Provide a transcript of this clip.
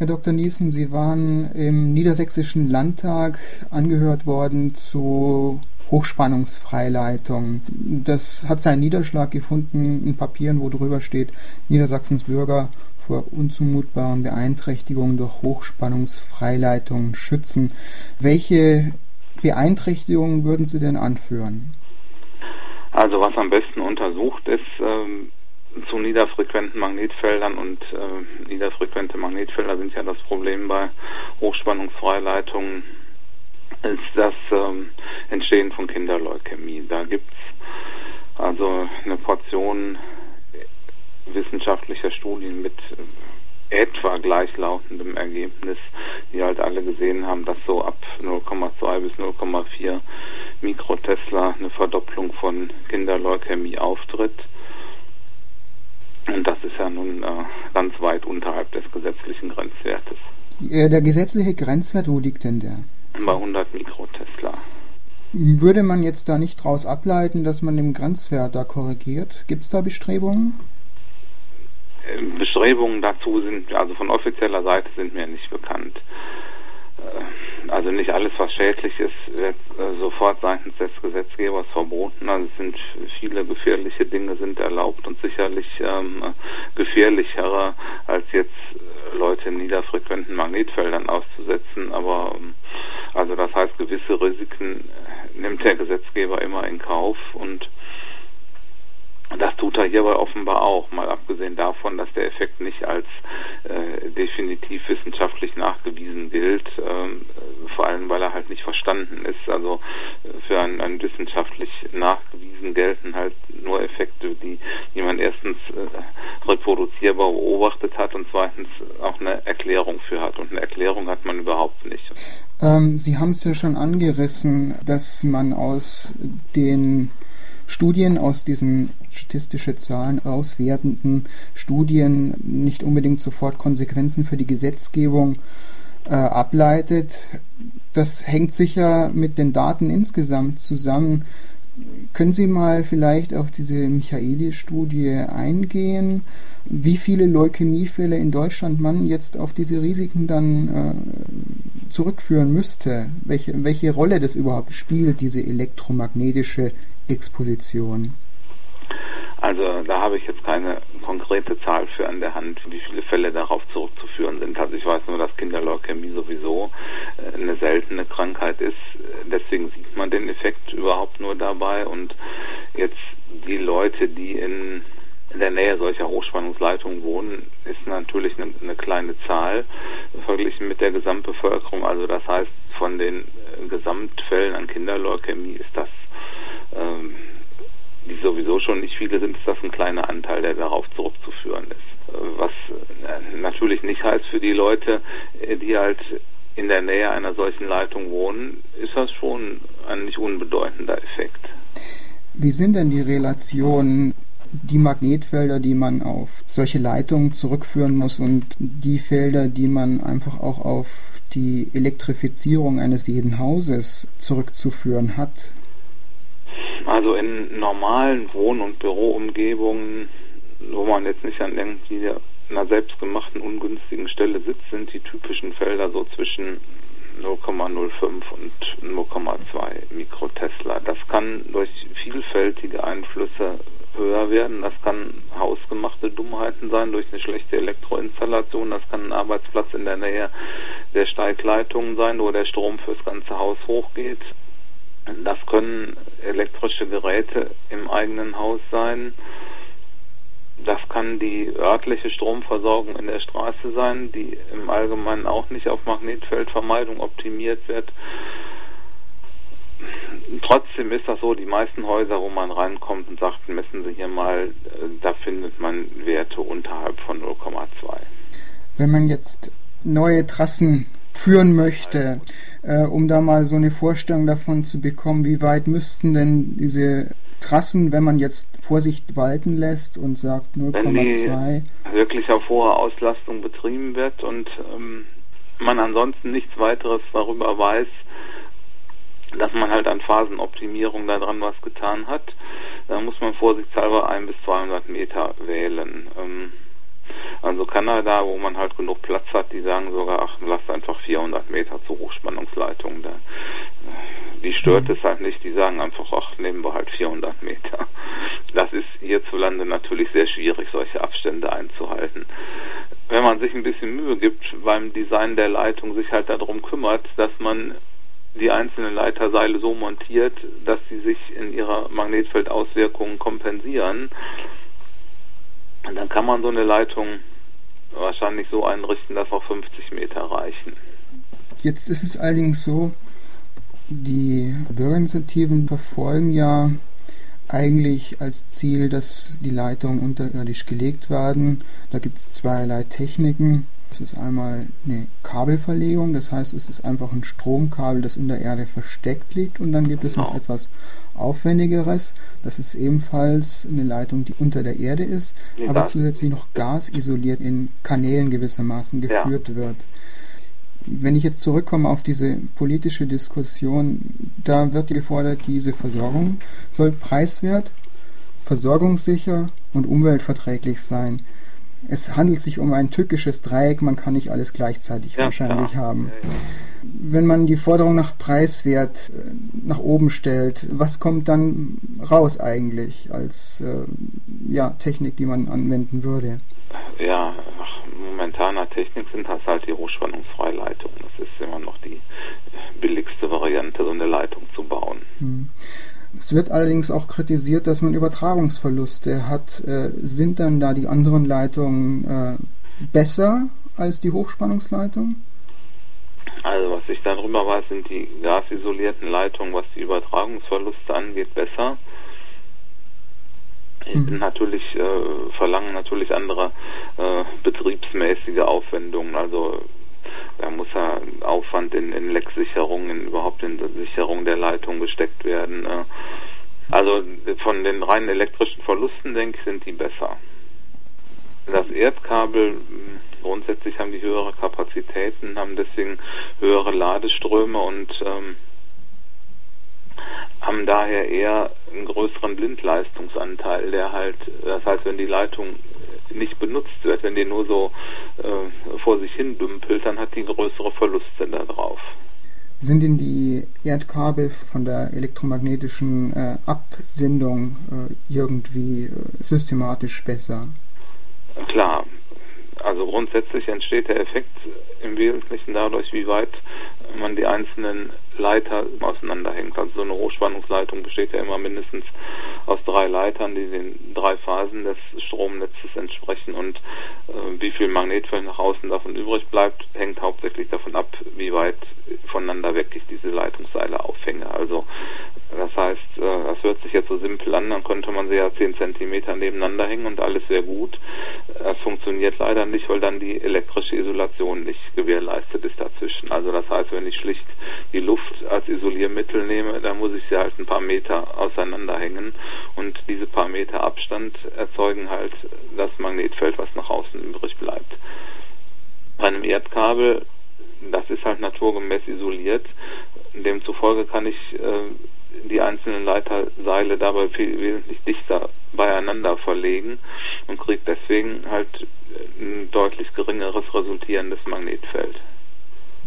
Herr Dr. Niesen, Sie waren im Niedersächsischen Landtag angehört worden zu Hochspannungsfreileitung. Das hat seinen Niederschlag gefunden in Papieren, wo drüber steht, Niedersachsens Bürger vor unzumutbaren Beeinträchtigungen durch Hochspannungsfreileitungen schützen. Welche Beeinträchtigungen würden Sie denn anführen? Also was am besten untersucht ist, zu niederfrequenten Magnetfeldern und niederfrequente Magnetfelder sind ja das Problem bei Hochspannungsfreileitungen, ist das Entstehen von Kinderleukämie. Da gibt es also eine Portion wissenschaftlicher Studien mit etwa gleichlautendem Ergebnis, die halt alle gesehen haben, dass so ab 0,2 bis 0,4 Mikrotesla eine Verdopplung von Kinderleukämie auftritt. Und das ist ja nun ganz weit unterhalb des gesetzlichen Grenzwertes. Der gesetzliche Grenzwert, wo liegt denn der? Bei 100 Mikrotesla. Würde man jetzt da nicht daraus ableiten, dass man den Grenzwert da korrigiert? Gibt es da Bestrebungen? Bestrebungen dazu sind, also von offizieller Seite, sind mir nicht bekannt. Also nicht alles, was schädlich ist, wird sofort seitens des Gesetzgebers verboten. Also es sind viele gefährliche Dinge sind erlaubt und sicherlich gefährlichere, als jetzt Leute in niederfrequenten Magnetfeldern auszusetzen. Aber also das heißt, gewisse Risiken nimmt der Gesetzgeber immer in Kauf, und das tut er hierbei offenbar auch, mal abgesehen davon, dass der Effekt nicht als definitiv wissenschaftlich nachgewiesen gilt, vor allem weil er halt nicht verstanden ist. Also für einen wissenschaftlich nachgewiesen gelten halt nur Effekte, die man erstens reproduzierbar beobachtet hat und zweitens auch eine Erklärung für hat. Und eine Erklärung hat man überhaupt nicht. Sie haben es ja schon angerissen, dass man aus den Studien, aus diesen statistische Zahlen auswertenden Studien nicht unbedingt sofort Konsequenzen für die Gesetzgebung ableitet. Das hängt sicher mit den Daten insgesamt zusammen. Können Sie mal vielleicht auf diese Michaelis-Studie eingehen, wie viele Leukämiefälle in Deutschland man jetzt auf diese Risiken dann zurückführen müsste? Welche Rolle das überhaupt spielt, diese elektromagnetische Exposition? Also da habe ich jetzt keine konkrete Zahl für an der Hand, wie viele Fälle darauf zurückzuführen sind. Also ich weiß nur, dass Kinderleukämie sowieso eine seltene Krankheit ist. Deswegen sieht man den Effekt überhaupt nur dabei. Und jetzt die Leute, die in der Nähe solcher Hochspannungsleitungen wohnen, ist natürlich eine kleine Zahl verglichen mit der Gesamtbevölkerung. Also das heißt, von den Gesamtfällen an Kinderleukämie ist das die sowieso schon nicht viele sind, ist das ein kleiner Anteil, der darauf zurückzuführen ist. Was natürlich nicht heißt, für die Leute, die halt in der Nähe einer solchen Leitung wohnen, ist das schon ein nicht unbedeutender Effekt. Wie sind denn die Relationen, die Magnetfelder, die man auf solche Leitungen zurückführen muss, und die Felder, die man einfach auch auf die Elektrifizierung eines jeden Hauses zurückzuführen hat? Also in normalen Wohn- und Büroumgebungen, wo man jetzt nicht an irgendwie einer selbstgemachten ungünstigen Stelle sitzt, sind die typischen Felder so zwischen 0,05 und 0,2 Mikrotesla. Das kann durch vielfältige Einflüsse höher werden. Das kann hausgemachte Dummheiten sein durch eine schlechte Elektroinstallation. Das kann ein Arbeitsplatz in der Nähe der Steigleitungen sein, wo der Strom fürs ganze Haus hochgeht. Das können elektrische Geräte im eigenen Haus sein. Das kann die örtliche Stromversorgung in der Straße sein, die im Allgemeinen auch nicht auf Magnetfeldvermeidung optimiert wird. Trotzdem ist das so, die meisten Häuser, wo man reinkommt und sagt, messen Sie hier mal, da findet man Werte unterhalb von 0,2. Wenn man jetzt neue Trassen führen möchte, um da mal so eine Vorstellung davon zu bekommen, wie weit müssten denn diese Trassen, wenn man jetzt Vorsicht walten lässt und sagt 0,2. Wenn die wirklich auf hohe Auslastung betrieben wird und man ansonsten nichts weiteres darüber weiß, dass man halt an Phasenoptimierung daran was getan hat, dann muss man vorsichtshalber 100 bis 200 Meter wählen. Also Kanada, wo man halt genug Platz hat, die sagen sogar, ach, lass einfach 400 Meter zur Hochspannungsleitung. Die stört es halt nicht, die sagen einfach, ach, nehmen wir halt 400 Meter. Das ist hierzulande natürlich sehr schwierig, solche Abstände einzuhalten. Wenn man sich ein bisschen Mühe gibt beim Design der Leitung, sich halt darum kümmert, dass man die einzelnen Leiterseile so montiert, dass sie sich in ihrer Magnetfeldauswirkungen kompensieren, dann kann man so eine Leitung wahrscheinlich so einrichten, dass auch 50 Meter reichen. Jetzt ist es allerdings so, die Bürgerinitiativen verfolgen ja eigentlich als Ziel, dass die Leitungen unterirdisch gelegt werden. Da gibt es zweierlei Techniken. Das ist einmal eine Kabelverlegung, das heißt, es ist einfach ein Stromkabel, das in der Erde versteckt liegt, und dann gibt es noch etwas Aufwendigeres. Das ist ebenfalls eine Leitung, die unter der Erde ist, aber zusätzlich noch gasisoliert in Kanälen gewissermaßen geführt wird. Wenn ich jetzt zurückkomme auf diese politische Diskussion, da wird gefordert, diese Versorgung soll preiswert, versorgungssicher und umweltverträglich sein. Es handelt sich um ein tückisches Dreieck, man kann nicht alles gleichzeitig wahrscheinlich haben. Wenn man die Forderung nach preiswert nach oben stellt, was kommt dann raus eigentlich als Technik, die man anwenden würde? Ja, nach momentaner Technik sind das halt die Hochspannungsfreileitungen. Das ist immer noch die billigste Variante, so eine Leitung zu bauen. Es wird allerdings auch kritisiert, dass man Übertragungsverluste hat. Sind dann da die anderen Leitungen besser als die Hochspannungsleitung? Also was ich darüber weiß, sind die gasisolierten Leitungen, was die Übertragungsverluste angeht, besser. Verlangen natürlich andere betriebsmäßige Aufwendungen, also da muss ja Aufwand in Lecksicherungen, überhaupt in Sicherung der Leitung gesteckt werden. Also von den rein elektrischen Verlusten, denke ich, sind die besser. Das Erdkabel, grundsätzlich haben die höhere Kapazitäten, haben deswegen höhere Ladeströme und haben daher eher einen größeren Blindleistungsanteil, das heißt, wenn die Leitung nicht benutzt wird, wenn die nur so vor sich hin dümpelt, dann hat die größere Verluste da drauf. Sind denn die Erdkabel von der elektromagnetischen Absendung irgendwie systematisch besser? Klar, also grundsätzlich entsteht der Effekt im Wesentlichen dadurch, wie weit man die einzelnen Leiter auseinanderhängt. Also so eine Hochspannungsleitung besteht ja immer mindestens aus 3 Leitern, die den 3 Phasen des Stromnetzes entsprechen, und wie viel Magnetfeld nach außen davon übrig bleibt, hängt hauptsächlich davon ab, wie weit voneinander weg ich diese Leitungsseile aufhänge. Also das heißt, das hört sich jetzt so simpel an, dann könnte man sie ja 10 Zentimeter nebeneinander hängen und alles sehr gut. Das funktioniert leider nicht, weil dann die elektrische Isolation nicht gewährleistet ist dazwischen. Also das heißt, wenn ich schlicht die Luft als Isoliermittel nehme, dann muss ich sie halt ein paar Meter auseinanderhängen, und diese paar Meter Abstand erzeugen halt das Magnetfeld, was nach außen übrig bleibt. Bei einem Erdkabel, das ist halt naturgemäß isoliert, demzufolge kann ich die einzelnen Leiterseile dabei wesentlich dichter beieinander verlegen und kriege deswegen halt ein deutlich geringeres resultierendes Magnetfeld.